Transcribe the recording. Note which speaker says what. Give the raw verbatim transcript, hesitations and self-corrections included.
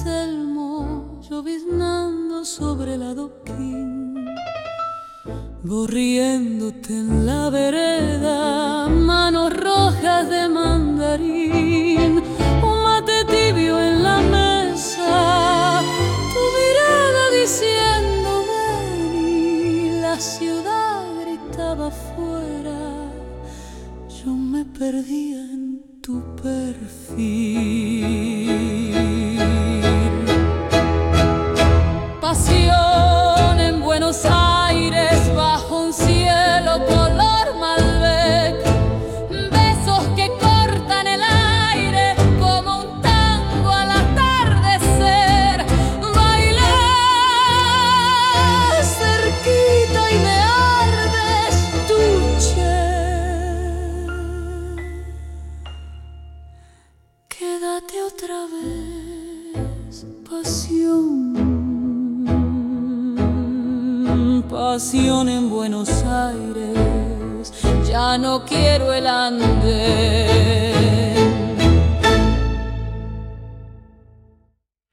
Speaker 1: Telmo, lloviznando sobre el adoquín, vos riéndote en la vereda, manos rojas de mandarín, un mate tibio en la mesa, tu mirada diciendo ven, la ciudad gritaba afuera, yo me perdía en tu perfil. Pasión en Buenos Aires bajo un cielo color Malbec, besos que cortan el aire como un tango al atardecer, bailar cerquita y me ardes tu quédate otra vez, pasión, pasión en Buenos Aires, ya no quiero el andén.